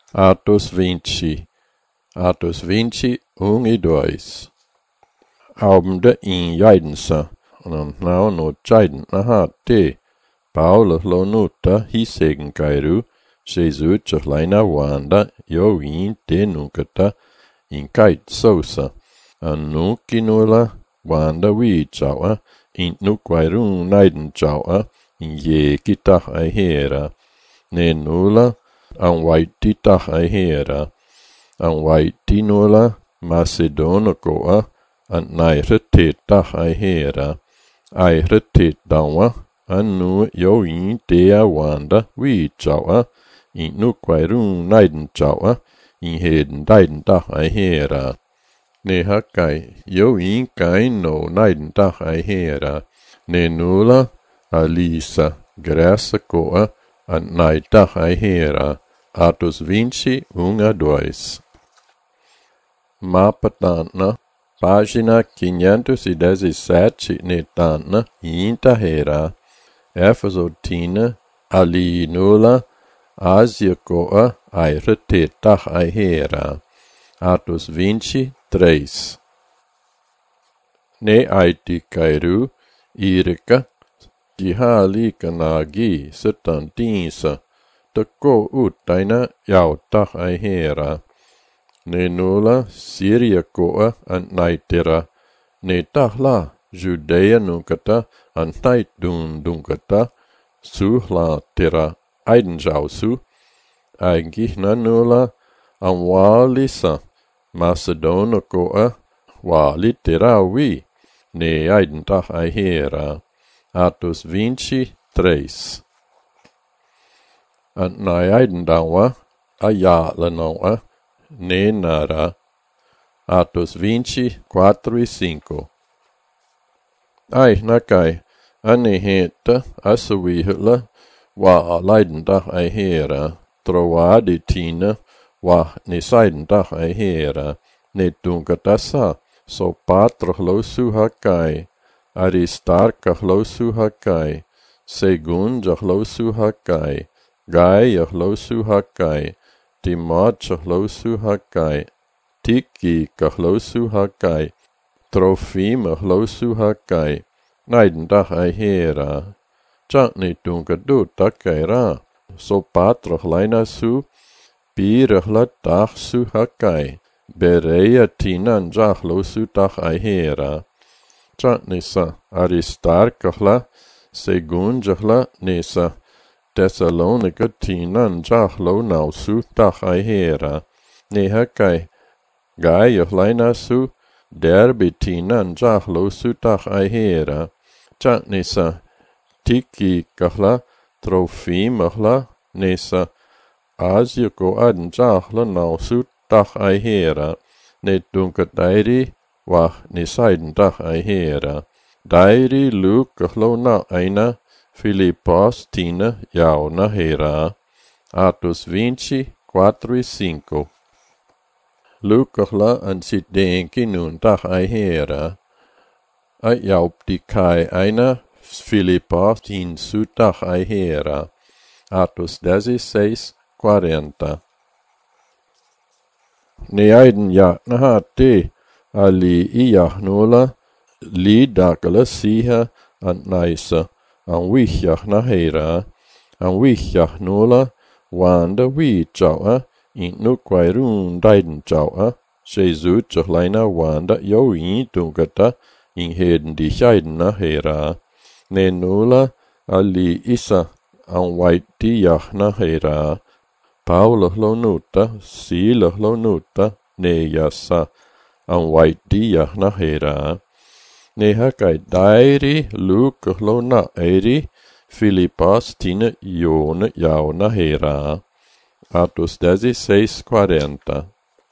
Atos 20. Atos 20, 1 e 2. Albumde in jaidensa, nau no jaiden te. Paula lonuta hisegen kairu, Jesus laina wanda, jo in te nunkata, in kait sosa. Anu kinula, wanda wi chawa, in nukwairun naiden chawa, in ye kitach hera. Ne nula, an waiti tach hera. An waiti nula, Macedono goa, an nairete tach hera. Airete dawa, anu jo in dea wanda, wi chawa, in nukwairun naiden chawa, in heden daiden tach hera. Ne hakai, jo in kain no naiden tach hera. Ne nula, alisa, graça goa, an naidach hera. Atos 20, 1 a 2. Mapa tana, página 517 netana, inta hera. Éfeso tina, ali nula, Ásia goa, airete tach hera. Atos 20, 3. Ne aiti kairu, irika, jihali kanagi, setantinsa, teko utaina, jau tach hera. Ne nula, Syria goa, an naitera. Ne tahla, Judea nunkata, an naitdun dunkata, suhla tera, aidenjausu. Aigihna nula, an walisa, Macedono goa, wali tera wi, ne aidentach hera. Atos 20, 3. An naidendawa, ayala ne nara. Atos 20, 4 e 5. Ai nakai, aneheta, asawihla, wa alaidentach hera. Troade tina, wa nesaidentach hera. Ne dunkatasa, so patrohlosu hakai. Aristarchlosu hakai. Segundjahlosu hakai. Gaiahlosu hakai. Timothehlosu hakai. Tychicahlosu hakai. Trophimahlosu hakai. Naidentach hera. Chakni dunkadut takaira. So patrohlainasu. Pirahlatachsu hakai. Berea tinan jahlosu tach hera. Nisa Aristarchla, Segundjahla nisa Thessalonica tinan jahlo nausu tach hera. Nehakai Gaiahlainasu derbi tinan jahlo su tach hera. Nisa Tychicahla Trophimahla nisa Asia goaden jahla nausu tach hera. Ne dunkadairi wa nisaidentach hera. Dairi lukahlo aina Philippos tina jauna hera. Atos 20, 4 e 5. Lukahla an sidenki nun tach hera. A jauptikai aina Philippos tin su tach hera. Atos 16, 40. Neaiden jaknaha te, ali ijahnula, lidakala siha an naisa, an wihjahna hera, an wihjahnula, wanda wichawa, in nukwairun daiden chawa, Jesus laina wanda jo in dunkata, in heden di jaidena hera. Ne nula, ali isa, an waiti jahna hera. Paula lonuta, sila lonuta, ne jassa, an waiti jahna hera. Ne hakai dairi, lukahlo eiri, Philippos tina jone jauna hera. Atos 16, 40.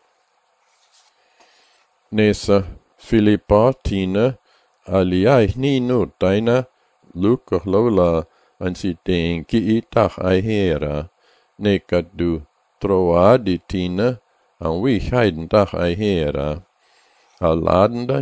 Nessa Philippa tina, aliai ni nutaina, lukahlo la, ansitenki itach hera. Nekadu troadi tina, an wihaidentach hera. Aladenda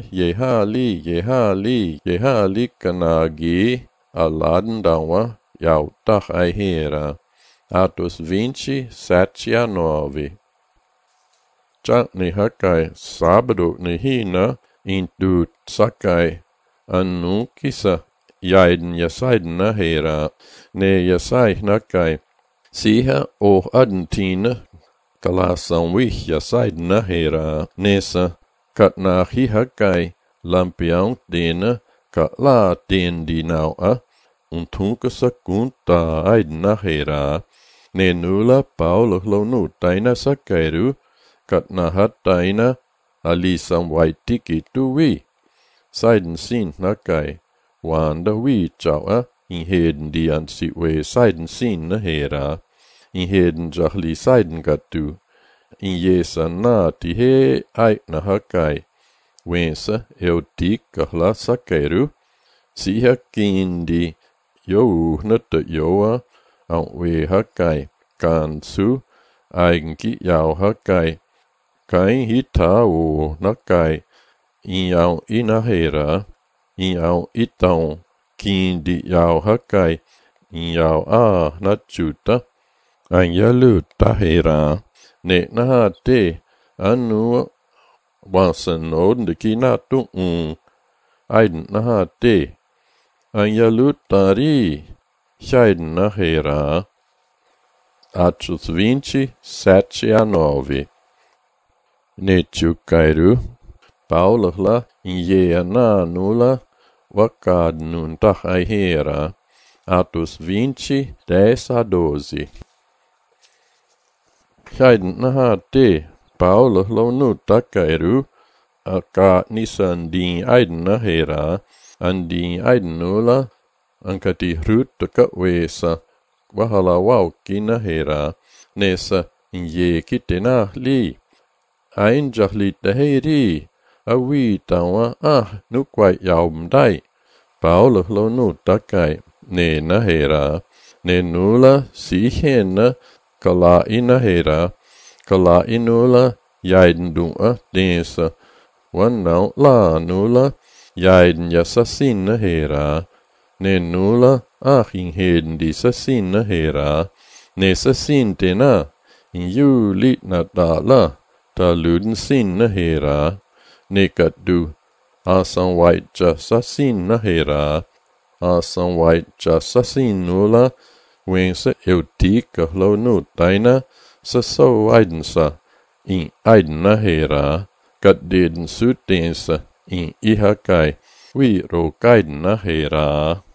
jehali kanagi, aladendawa, jautach hera. Artus 27:9. Già ne hakai sábado ne hina intu sakai annu kisa jaiden ja saiden nahera ne ja sai nakai siha o adentina kalasan wih ja saiden nahera nesa kat nahi hakai lampião dena ka la den di nau a tunka sakunta aiden nahera ne nula paulo lo nu taina sakairu kat nahat taina alisam waitiki tuwi saiden sin nakai wanda wi chawa in heden di ansi we saiden sin nahera in heden jahli saiden gatu in yesa na ti he ai nahakai wensa eutik kahla sakairu siha kindi yo nutta yoa au we hakai kansu eigenki yau hakai kai hitao nakai in yau inahera in yau itau kindi yau hakai in yau nachuta an yalu tahera ne nahate anu wansan de kinatu aiden nahate an yalu tari shaiden nahera Atos 27:9. Netjukairu Paulahla injea nula wakad nun tahera Atos 20:10-12. Shaiden nahate Paulahla nu takairu aka nisan din aiden nahera an din aiden nula ankati hrutta wesa wahala wauki nahera nesa inje kitena li ainjahli taheri awi tawa nukwai yaum dai Paulo lo nu takai ne nahera ne nula sihena kala inahera kala inula jaiden dunga nesa wannau la nula jaiden yasasin nahera ne nula in heden di sasin nahera ne sasin tena in juli na dala ta luden sin nahera ne kadu asan white ja sasin nahera asan white ja sasin nula wensa eutika lo nu taina sa so aidensa in aiden nahera kat deden sutensa in ihakai wi ro kaiden nahera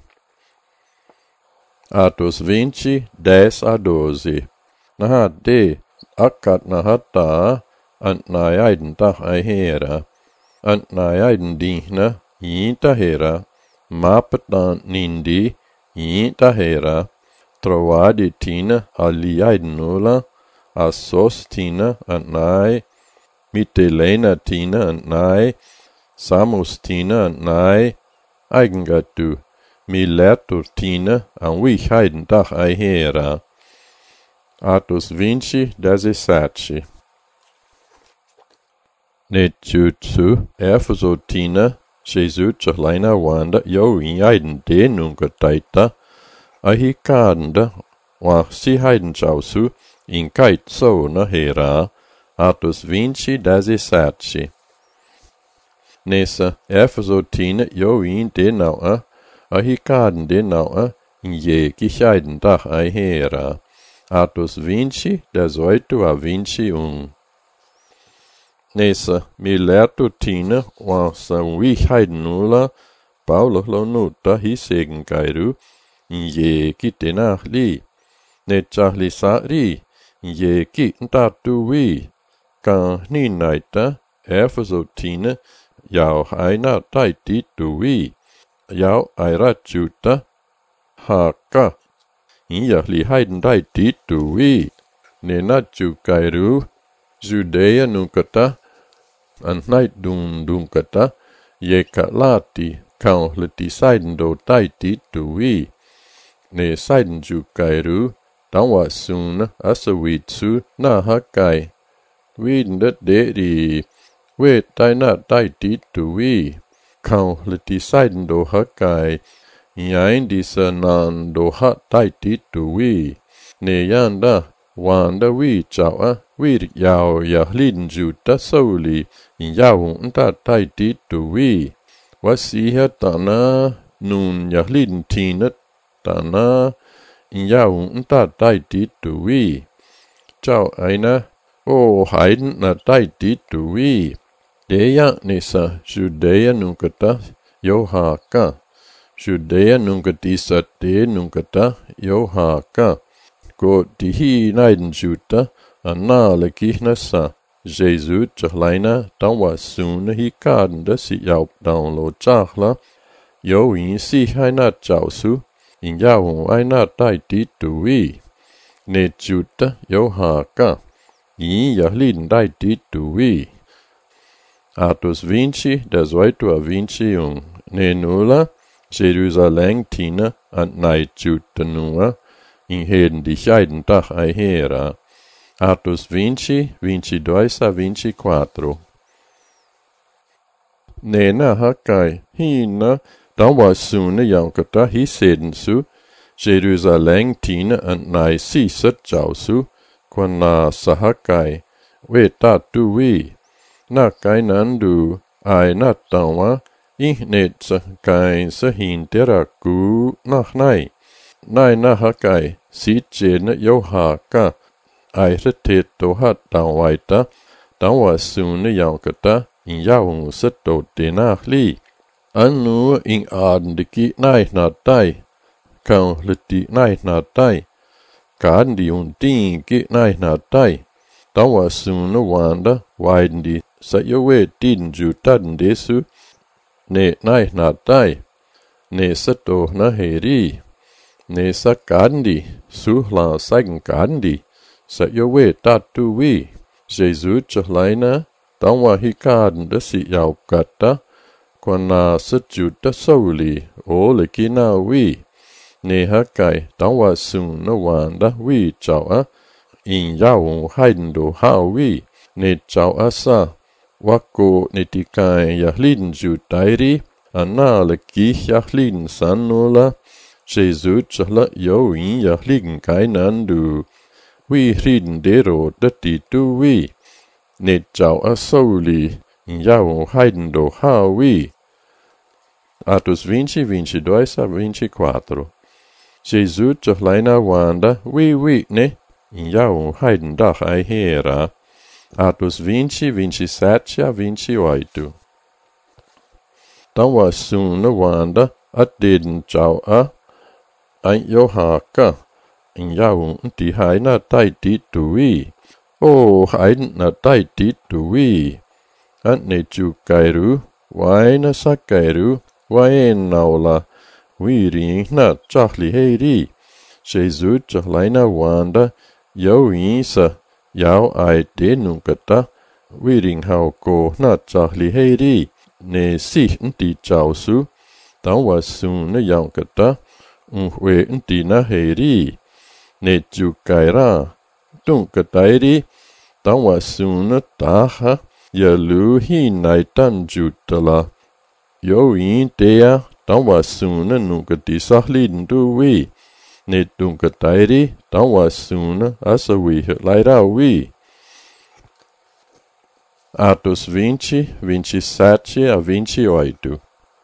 Atos 20:10-12. Nahate akat nahata ant najaiden tah aihera ant najaiden dihna yintahera mapatan nindi yintahera trovadi tina alijaiden nula asos tina ant nai mitelena tina ant nai samus tina ant nai eigengatu mi lertur tina an wihaiden tah aihera Atos 20:17. Netjutsu erfosotina Jesus laina wanda jo injaiden denunga taita ahikadenda wa si haiden chausu in kait so nahera Atos 20:17. Nesa erfosotina jo in denaua ahikaden denaua in je kichaiden tah aihera Atos 20:18-21. Nesa mi lertu tina wansa wihaiden nula Paulo lo nuta hisegen kairu in je kitenah li netjahli sari in je kitntatu wi kan ninaita erfosotina jau haina taiti tuwi jau airachuta haka injahli haiden taiti tuwi nenachu kairu Judea nunkata an nait dunkata yeka lati kau leti saiden do taiti tuwi ne saiden ju kairu tawa suna asawitsu na hakai winda deri we taina taiti tuwi kau leti saiden do hakai yain disa nan do ha taiti tuwi yanda wanda vi chao vi yao ya lin juta soli in yao nta tai ti tu vi wasi ha tana nun ya lin tina tana in yao nta tai ti tu vi chao aina o haiden na tai ti tu vi deya nisa judeya nunkata yo haka judeya nunkatisa te nunkata yo haka go dihi naiden juta anna lekihnasa Jesus chalaina tawa sun hi kan da si yau down lo chakla yo in si haina chao su in yao aina tai ti tu vi ne juta yo haka in ya lin dai ti tu vi Artus Vinci, der Soitua Vinci ne nulla, Jerusalem tina an nei jutanua, in heden di scheiden dach ei hera. Artus Vinci, Vinci 2, Vinci 4. Nena hakai, hina, dan was sune jankata hi seden su, Jerusalem tina an nei si sat jausu, quan na sahakai, we tatu vi. Na kai nandu ai na tawa ihnet sa kai sa hintera ku nach nai na hakai si chena yo haka ai retet to hat tawaita tawa sune yankata in yaung sa to de nachli anu in adendiki nai na tai kan leti nai na tai kan di untin ki nai na tai tawa sune wanda waiden sa yo we tin ju tan desu ne nai na tai ne sa to na heri ne sa kandi su la sang kandi sa yo we ta tu vi Jesus chalaina tawa hi kan da si yau kata kwana sa ju ta soli o le kina vi ne hakai tawa sun na wanda vi chao in yao haindo ha vi ne chao asa Wako netikai yahlin jutairi, anna leki yahlin sanula, Jesus chahla yo in yahlin kainandu, we rin dero dati tu vi, net chao asoli, in yao haidendo ha vi. Artus Vinci, Vinci 2, Vinci 4. Jesus chahlaina wanda, vi ne, in yao haidendach ai hera. Artus Vinci, Vinci 7, Vinci 8. Tawa suna wanda at deden chao ein yo haka in yao ti hai na tai ti tu vi o hai na tai ti tu vi an ne chu kairu wai na sa kairu wai naula vi ring na chahli heri Jesus chahlaina wanda yo isa Yao ai te nunkata, wiring hao ko na chahli heri, ne si nti chao su, tau wa su na yao kata, we nti na heri, ne chu kaira, tung katairi, tau wa su na taha, ya lu hi nai tan jutala. Yo in tea, tau wa su na nunkati sahli ndu vi, ne tung katairi, tau wa suna asa vi lai rau vi. Artus Vinci, Vinci 7, Vinci 8.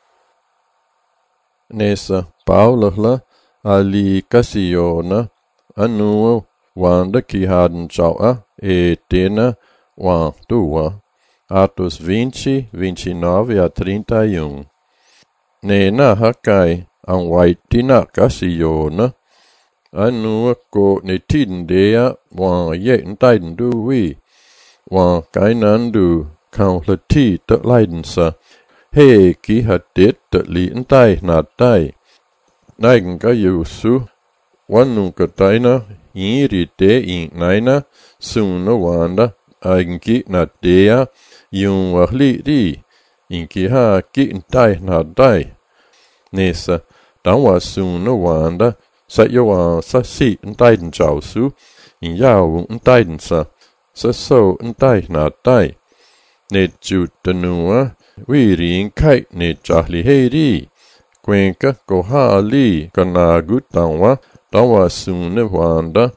Nessa Paula ali Cassiona anu wanda ki haden chao tena wan tua. Artus Vinci, Vinci 9, 31. Nena hakai an waitina Cassiona anu ko ne tindea wan ye ntaiden du vi wan kainandu kan leti te leidensa he ki hadet te li ntai na tai naigen ka yusu wanu ka taina iri te in naina suna wanda aigen ki na dea yun wahli ri in ki ha ki ntai na tai nesa tanwa suna wanda sa yo sa si ntaiden chao su in yao ntaiden sa so ntai na tai ne chu tanua wi rin kai ne chahli heri kwenka ko ha li kana gutawa tawa sune wanda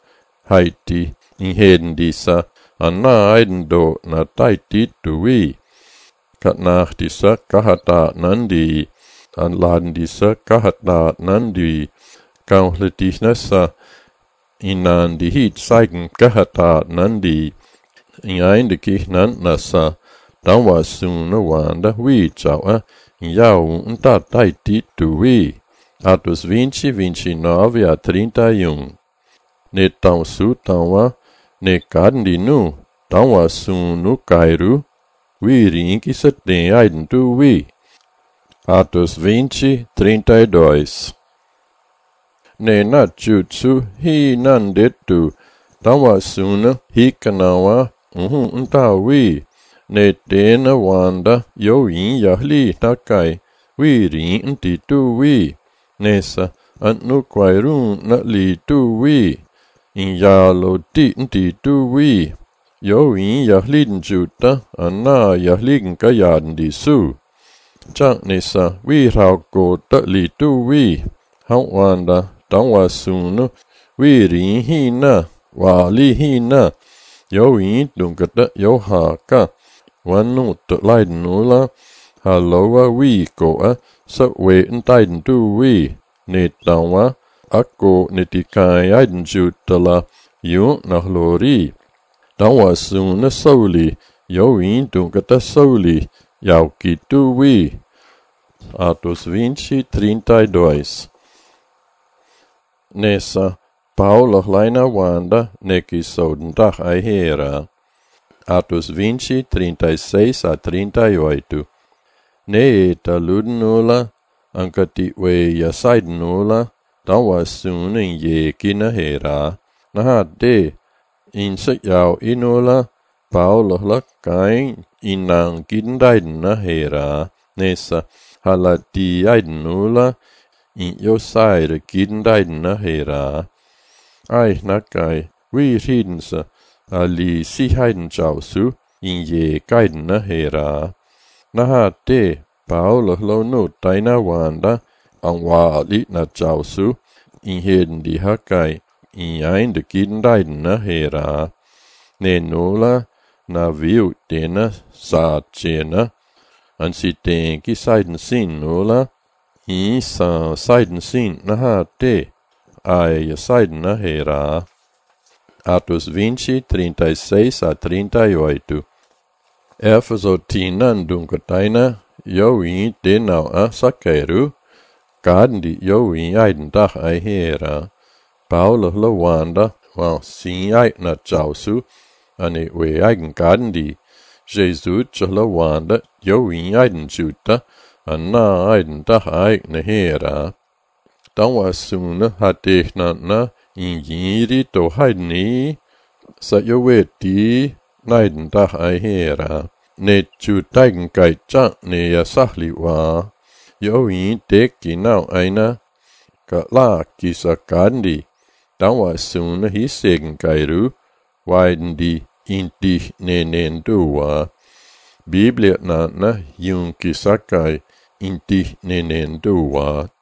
haiti in heden disa anna aiden do na taiti tuwi kat nach disa kahata nandi an laden disa kahata nandi kaunhle disnessa inan die hit zeigen kahata nandi in einde kihnan nasa dan was sune wanda wi chawa yau unta taiti tuwi Atos 20, 29 a 31. Ne tão su tão ne carne nu, tão no cairu, wirin que se tem aiden tu wi. Atos 20, 32. Ne na jutsu hi nan detu, tão no hi kanawa, unta wi. Ne tena wanda, yo in yahli takai, wirin ti tu wi. Nessa anu quairun na li tu wi in ya lo ti tu wi yo in ya lin juta anna ya lin ka yan di su chang nessa wi rao ko ta li tu wi hao wanda tang wa sun no wi rin hi na wa li hi na yo in dung ka ta yo ha ka wan nu to lai nu la ha lo wa wi ko a sa we en tai tu wi ne tawa ako ne tikai aiden jutala yu na lori tawa sun na sauli yo in tung kata sauli yau ki tu wi Atos 20, 32. Nessa Paulo laina wanda ne ki soudentag ai hera Atos 20, 36 a 38. Ne ta ludnula ankati we ya saidnula tawa sunin ye kina hera na de in se yau inula Paulo la kain inang kindaiden na hera nessa halati aidnula in yo saire kindaiden na hera ai nakai we rinsa ali si haiden chausu in ye kaiden na hera na de Paulo lo no taina wanda ang wali na chausu in heden di hakai in ein de kindaiden na hera ne nola na viu tena sa chena an si ten ki saiden sin nola in sa saiden sin na ha te ai saiden na hera Atos 20, 36 a 38. Efeso tinan dunkataina yo in denau a sakeru kadndi yo in aiden dag ai hera Paulo lo wanda wa sin ai na chausu ane we aigen kadndi Jesus lo wanda yo in aiden juta anna aiden dag ai na hera dan wa suna hatehna na in yiri to haidni sa yo we ti naiden dag ai hera ne chu taigen kai cha ne ya sahli wa yo in te ki nau aina ka la ki sa kandi dan wa sun hi segen kai ru waiden di in ti ne nen du wa biblia na yung ki sa kai in ti ne nen du wa